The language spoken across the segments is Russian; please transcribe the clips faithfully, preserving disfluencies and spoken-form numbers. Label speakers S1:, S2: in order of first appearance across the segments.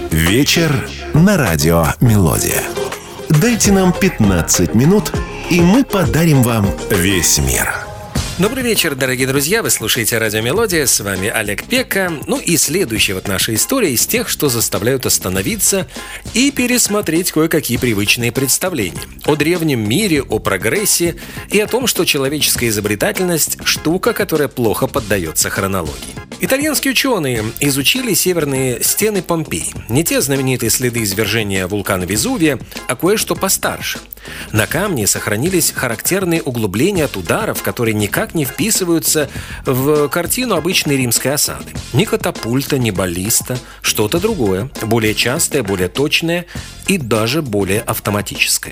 S1: Вечер на радио «Мелодия». Дайте нам пятнадцать минут, и мы подарим вам весь мир.
S2: Добрый вечер, дорогие друзья, вы слушаете радио «Мелодия», с вами Олег Пека. Ну и следующая вот наша история из тех, что заставляют остановиться и пересмотреть кое-какие привычные представления о древнем мире, о прогрессе и о том, что человеческая изобретательность – штука, которая плохо поддается хронологии. Итальянские ученые изучили северные стены Помпеи. Не те знаменитые следы извержения вулкана Везувия, а кое-что постарше. На камне сохранились характерные углубления от ударов, которые никак не вписываются в картину обычной римской осады. Ни катапульта, ни баллиста, что-то другое, более частое, более точное и даже более автоматическое.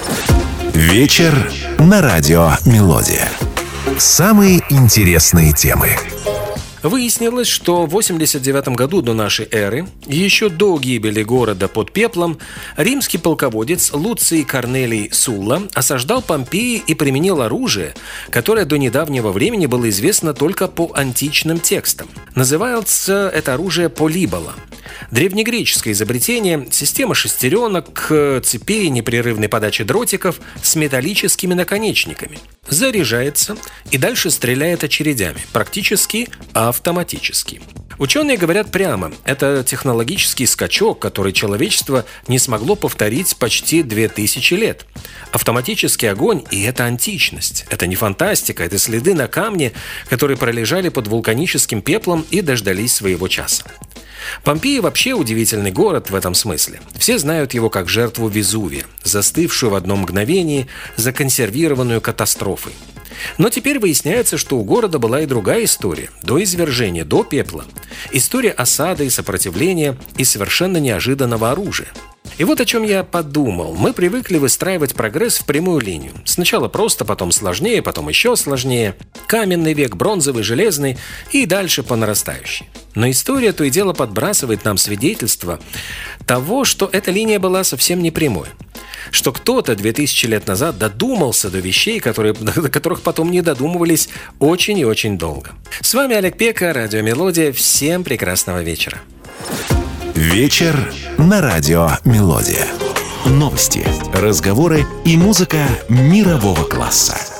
S1: Вечер на радио «Мелодия». Самые интересные темы.
S2: Выяснилось, что в восемьдесят девятом году до нашей эры, еще до гибели города под пеплом, римский полководец Луций Корнелий Сулла осаждал Помпеи и применил оружие, которое до недавнего времени было известно только по античным текстам. Называется это оружие полибола. Древнегреческое изобретение – система шестеренок, цепей, непрерывной подачи дротиков с металлическими наконечниками. Заряжается и дальше стреляет очередями, практически автоматически. Ученые говорят прямо, это технологический скачок, который человечество не смогло повторить почти две тысячи лет. Автоматический огонь – и это античность. Это не фантастика, это следы на камне, которые пролежали под вулканическим пеплом и дождались своего часа. Помпея вообще удивительный город в этом смысле. Все знают его как жертву Везувия, застывшую в одно мгновение, законсервированную катастрофой. Но теперь выясняется, что у города была и другая история, до извержения, до пепла. История осады и сопротивления и совершенно неожиданного оружия. И вот о чем я подумал. Мы привыкли выстраивать прогресс в прямую линию. Сначала просто, потом сложнее, потом еще сложнее. Каменный век, бронзовый, железный и дальше по нарастающей. Но история то и дело подбрасывает нам свидетельство того, что эта линия была совсем не прямой. Что кто-то две тысячи лет назад додумался до вещей, которые, до которых потом не додумывались очень и очень долго. С вами Олег Пека, радио «Мелодия». Всем прекрасного вечера.
S1: Вечер на радио «Мелодия». Новости, разговоры и музыка мирового класса.